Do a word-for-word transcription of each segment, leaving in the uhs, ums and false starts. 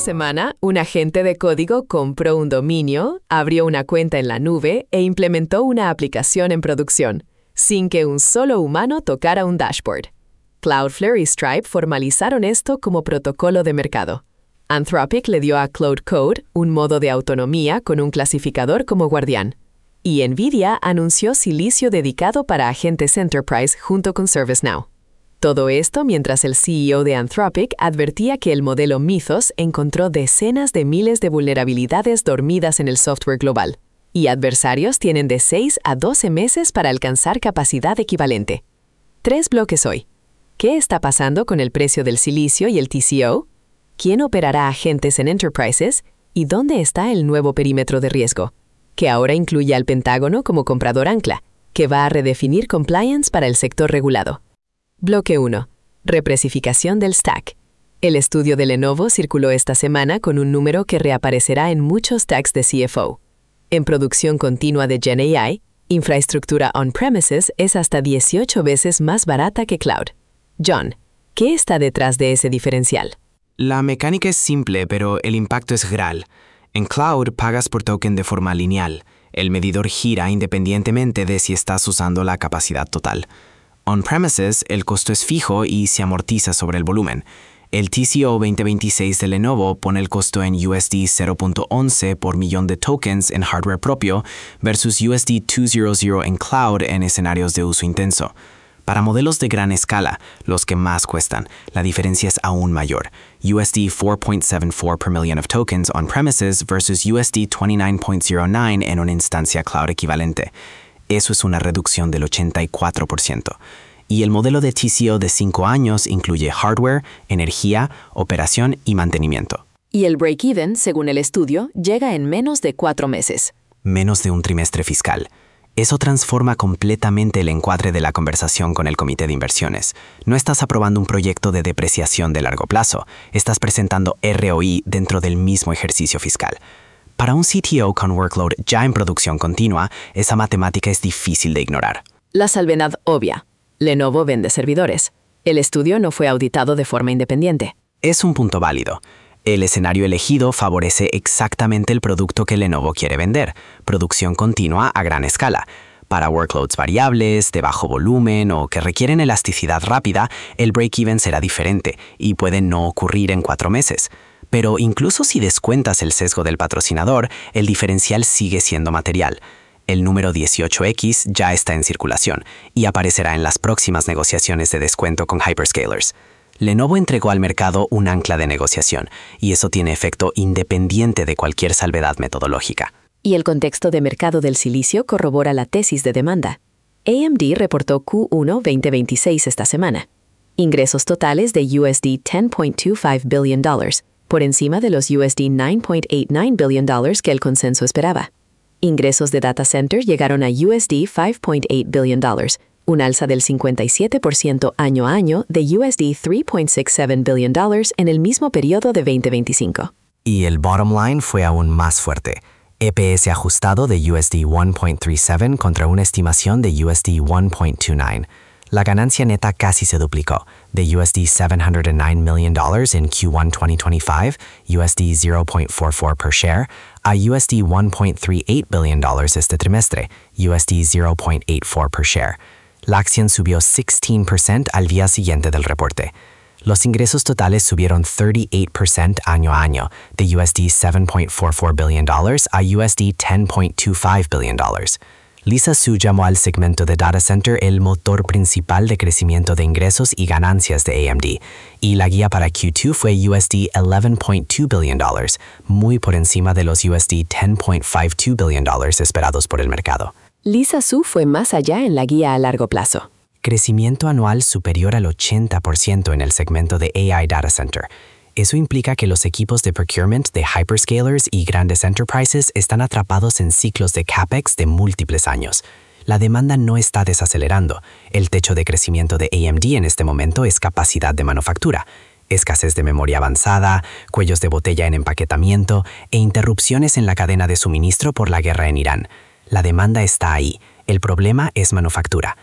semana, un agente de código compró un dominio, abrió una cuenta en la nube e implementó una aplicación en producción, sin que un solo humano tocara un dashboard. Cloudflare y Stripe formalizaron esto como protocolo de mercado. Anthropic le dio a Claude Code un modo de autonomía con un clasificador como guardián. Y NVIDIA anunció silicio dedicado para agentes Enterprise junto con ServiceNow. Todo esto mientras el C E O de Anthropic advertía que el modelo Mythos encontró decenas de miles de vulnerabilidades dormidas en el software global, y adversarios tienen de seis a doce meses para alcanzar capacidad equivalente. Tres bloques hoy. ¿Qué está pasando con el precio del silicio y el T C O? ¿Quién operará agentes en Enterprises? ¿Y dónde está el nuevo perímetro de riesgo? Que ahora incluye al Pentágono como comprador ancla, que va a redefinir compliance para el sector regulado. Bloque uno. Reprecificación del stack. El estudio de Lenovo circuló esta semana con un número que reaparecerá en muchos tags de C F O. En producción continua de Gen A I, infraestructura on-premises es hasta dieciocho veces más barata que cloud. John, ¿qué está detrás de ese diferencial? La mecánica es simple, pero el impacto es real. En cloud pagas por token de forma lineal. El medidor gira independientemente de si estás usando la capacidad total. On-premises, el costo es fijo y se amortiza sobre el volumen. El T C O veinte veintiséis de Lenovo pone el costo en U S D cero punto once por millón de tokens en hardware propio versus U S D doscientos en cloud en escenarios de uso intenso. Para modelos de gran escala, los que más cuestan, la diferencia es aún mayor. U S D cuatro punto setenta y cuatro per million of tokens on-premises versus U S D veintinueve punto cero nueve en una instancia cloud equivalente. Eso es una reducción del ochenta y cuatro por ciento. Y el modelo de T C O de cinco años incluye hardware, energía, operación y mantenimiento. Y el break-even, según el estudio, llega en menos de cuatro meses. Menos de un trimestre fiscal. Eso transforma completamente el encuadre de la conversación con el comité de inversiones. No estás aprobando un proyecto de depreciación de largo plazo, estás presentando R O I dentro del mismo ejercicio fiscal. Para un C T O con workload ya en producción continua, esa matemática es difícil de ignorar. La salvedad obvia. Lenovo vende servidores. El estudio no fue auditado de forma independiente. Es un punto válido. El escenario elegido favorece exactamente el producto que Lenovo quiere vender, producción continua a gran escala. Para workloads variables, de bajo volumen o que requieren elasticidad rápida, el break-even será diferente y puede no ocurrir en cuatro meses. Pero incluso si descuentas el sesgo del patrocinador, el diferencial sigue siendo material. El número dieciocho equis ya está en circulación y aparecerá en las próximas negociaciones de descuento con hyperscalers. Lenovo entregó al mercado un ancla de negociación, y eso tiene efecto independiente de cualquier salvedad metodológica. Y el contexto de mercado del silicio corrobora la tesis de demanda. A M D reportó Q uno veinte veintiséis esta semana. Ingresos totales de U S D diez punto veinticinco billion dólares, por encima de los U S D nueve punto ochenta y nueve billion dólares que el consenso esperaba. Ingresos de data center llegaron a U S D cinco punto ocho billion dólares, un alza del cincuenta y siete por ciento año a año de U S D tres punto sesenta y siete billion dólares en el mismo periodo de veinte veinticinco. Y el bottom line fue aún más fuerte. E P S ajustado de U S D uno punto treinta y siete contra una estimación de U S D uno punto veintinueve. La ganancia neta casi se duplicó, de U S D setecientos nueve million dollars en Q uno veinte veinticinco, U S D cero punto cuarenta y cuatro per share, a U S D uno punto treinta y ocho billion dollars este trimestre, U S D cero punto ochenta y cuatro per share. La acción subió dieciséis por ciento al día siguiente del reporte. Los ingresos totales subieron treinta y ocho por ciento año a año, de U S D siete punto cuarenta y cuatro billion dollars a U S D diez punto veinticinco billion dollars. Lisa Su llamó al segmento de Data Center el motor principal de crecimiento de ingresos y ganancias de A M D, y la guía para Q dos fue U S D once punto dos billion dollars, muy por encima de los U S D diez punto cincuenta y dos billion dollars esperados por el mercado. Lisa Su fue más allá en la guía a largo plazo. Crecimiento anual superior al ochenta por ciento en el segmento de A I Data Center. Eso implica que los equipos de procurement de hyperscalers y grandes enterprises están atrapados en ciclos de CapEx de múltiples años. La demanda no está desacelerando. El techo de crecimiento de A M D en este momento es capacidad de manufactura, escasez de memoria avanzada, cuellos de botella en empaquetamiento e interrupciones en la cadena de suministro por la guerra en Irán. La demanda está ahí. El problema es manufactura.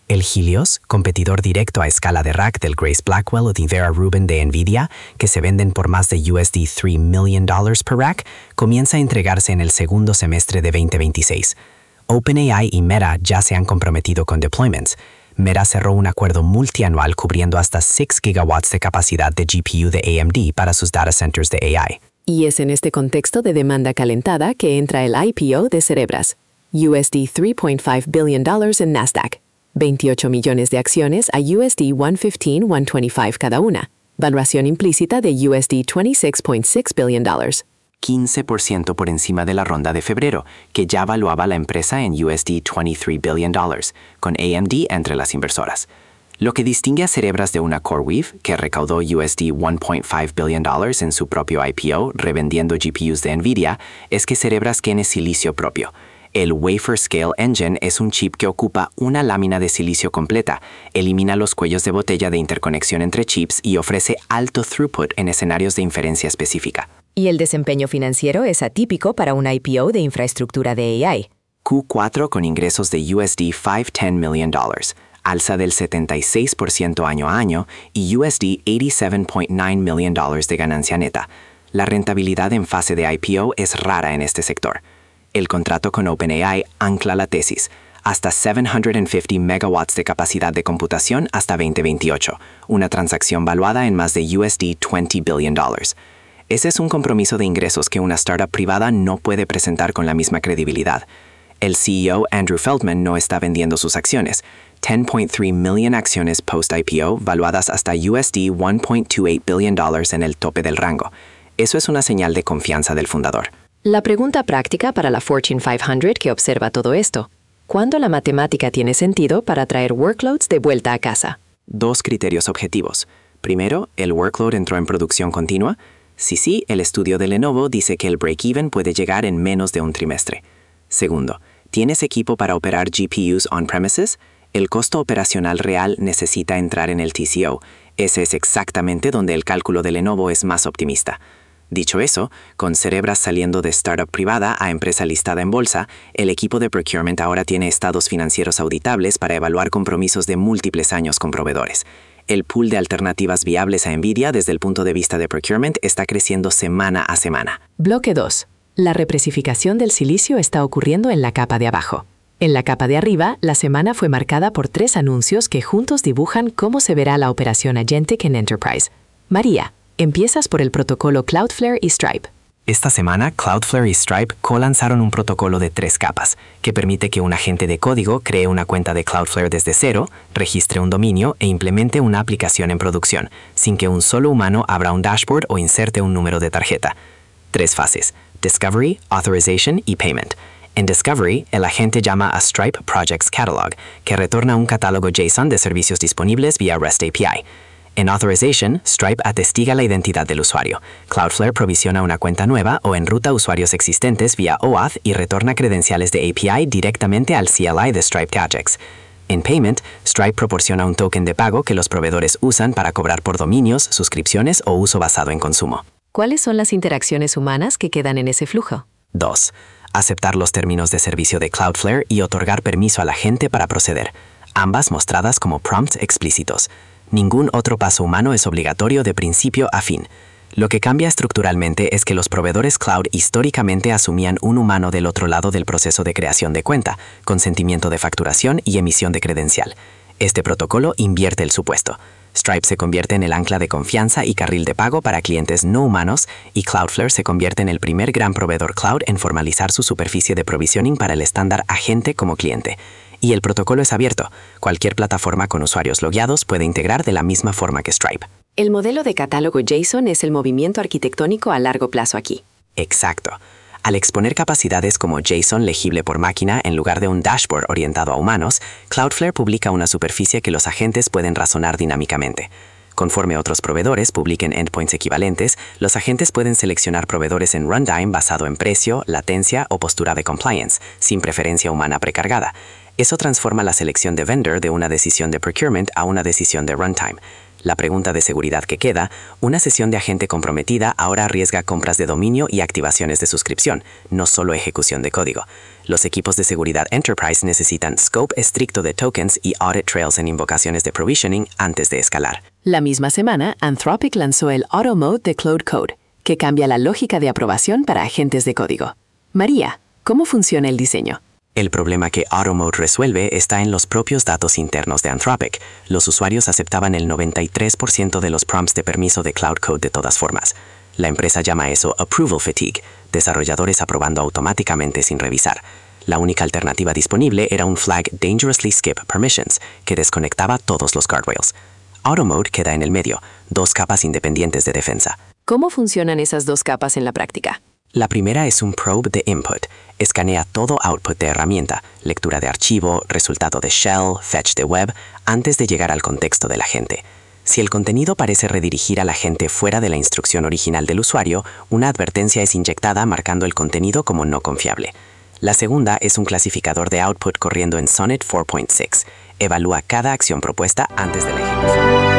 El Helios, competidor directo a escala de rack del Grace Blackwell o de Vera Rubin de NVIDIA, que se venden por más de U S D tres million dollars per rack, comienza a entregarse en el segundo semestre de veinte veintiséis. OpenAI y Meta ya se han comprometido con deployments. Meta cerró un acuerdo multianual cubriendo hasta seis gigawatts de capacidad de G P U de A M D para sus data centers de A I. Y es en este contexto de demanda calentada que entra el I P O de Cerebras. U S D tres point cinco billion dollars en Nasdaq. veintiocho millones de acciones a U S D ciento quince, ciento veinticinco cada una. Valuación implícita de U S D veintiséis point seis billion dollars. quince por ciento por encima de la ronda de febrero, que ya valuaba la empresa en U S D veintitrés billion dollars, con A M D entre las inversoras. Lo que distingue a Cerebras de una CoreWeave, que recaudó U S D uno point cinco billion dollars en su propio I P O, revendiendo G P Us de NVIDIA, es que Cerebras tiene silicio propio. El Wafer Scale Engine es un chip que ocupa una lámina de silicio completa, elimina los cuellos de botella de interconexión entre chips y ofrece alto throughput en escenarios de inferencia específica. Y el desempeño financiero es atípico para un I P O de infraestructura de A I. Q cuatro con ingresos de U S D quinientos diez million dollars, alza del setenta y seis por ciento año a año y U S D ochenta y siete point nueve million dollars de ganancia neta. La rentabilidad en fase de I P O es rara en este sector. El contrato con OpenAI ancla la tesis, hasta setecientos cincuenta megawatts de capacidad de computación hasta veinte veintiocho, una transacción valuada en más de U S D veinte billion dollars. Ese es un compromiso de ingresos que una startup privada no puede presentar con la misma credibilidad. El C E O Andrew Feldman no está vendiendo sus acciones, diez point tres million acciones post-I P O valuadas hasta U S D uno point veintiocho billion dollars en el tope del rango. Eso es una señal de confianza del fundador. La pregunta práctica para la Fortune quinientos que observa todo esto: ¿cuándo la matemática tiene sentido para traer workloads de vuelta a casa? Dos criterios objetivos. Primero, ¿el workload entró en producción continua? Si sí, el estudio de Lenovo dice que el break-even puede llegar en menos de un trimestre. Segundo, ¿tienes equipo para operar G P Us on-premises? El costo operacional real necesita entrar en el T C O. Ese es exactamente donde el cálculo de Lenovo es más optimista. Dicho eso, con Cerebras saliendo de startup privada a empresa listada en bolsa, el equipo de procurement ahora tiene estados financieros auditables para evaluar compromisos de múltiples años con proveedores. El pool de alternativas viables a NVIDIA desde el punto de vista de procurement está creciendo semana a semana. Bloque dos. La reprecificación del silicio está ocurriendo en la capa de abajo. En la capa de arriba, la semana fue marcada por tres anuncios que juntos dibujan cómo se verá la operación agentic en Enterprise. María, empiezas por el protocolo Cloudflare y Stripe. Esta semana, Cloudflare y Stripe co-lanzaron un protocolo de tres capas, que permite que un agente de código cree una cuenta de Cloudflare desde cero, registre un dominio e implemente una aplicación en producción, sin que un solo humano abra un dashboard o inserte un número de tarjeta. Tres fases: Discovery, Authorization y Payment. En Discovery, el agente llama a Stripe Projects Catalog, que retorna un catálogo JSON de servicios disponibles vía REST A P I. En Authorization, Stripe atestiga la identidad del usuario. Cloudflare provisiona una cuenta nueva o enruta usuarios existentes vía O A T y retorna credenciales de A P I directamente al C L I de Stripe Projects. En Payment, Stripe proporciona un token de pago que los proveedores usan para cobrar por dominios, suscripciones o uso basado en consumo. ¿Cuáles son las interacciones humanas que quedan en ese flujo? dos. Aceptar los términos de servicio de Cloudflare y otorgar permiso al agente para proceder, ambas mostradas como prompts explícitos. Ningún otro paso humano es obligatorio de principio a fin. Lo que cambia estructuralmente es que los proveedores cloud históricamente asumían un humano del otro lado del proceso de creación de cuenta, consentimiento de facturación y emisión de credencial. Este protocolo invierte el supuesto. Stripe se convierte en el ancla de confianza y carril de pago para clientes no humanos, y Cloudflare se convierte en el primer gran proveedor cloud en formalizar su superficie de provisioning para el estándar agente como cliente. Y el protocolo es abierto. Cualquier plataforma con usuarios logueados puede integrar de la misma forma que Stripe. El modelo de catálogo JSON es el movimiento arquitectónico a largo plazo aquí. Exacto. Al exponer capacidades como JSON legible por máquina en lugar de un dashboard orientado a humanos, Cloudflare publica una superficie que los agentes pueden razonar dinámicamente. Conforme otros proveedores publiquen endpoints equivalentes, los agentes pueden seleccionar proveedores en runtime basado en precio, latencia o postura de compliance, sin preferencia humana precargada. Eso transforma la selección de vendor de una decisión de procurement a una decisión de runtime. La pregunta de seguridad que queda: una sesión de agente comprometida ahora arriesga compras de dominio y activaciones de suscripción, no solo ejecución de código. Los equipos de seguridad Enterprise necesitan scope estricto de tokens y audit trails en invocaciones de provisioning antes de escalar. La misma semana, Anthropic lanzó el Auto Mode de Cloud Code, que cambia la lógica de aprobación para agentes de código. María, ¿cómo funciona el diseño? El problema que Auto Mode resuelve está en los propios datos internos de Anthropic. Los usuarios aceptaban el noventa y tres por ciento de los prompts de permiso de Cloud Code de todas formas. La empresa llama eso Approval Fatigue, desarrolladores aprobando automáticamente sin revisar. La única alternativa disponible era un flag Dangerously Skip Permissions, que desconectaba todos los guardrails. Auto Mode queda en el medio, dos capas independientes de defensa. ¿Cómo funcionan esas dos capas en la práctica? La primera es un probe de input. Escanea todo output de herramienta, lectura de archivo, resultado de shell, fetch de web, antes de llegar al contexto del agente. Si el contenido parece redirigir al agente fuera de la instrucción original del usuario, una advertencia es inyectada marcando el contenido como no confiable. La segunda es un clasificador de output corriendo en Sonnet cuatro punto seis. Evalúa cada acción propuesta antes de la ejecución.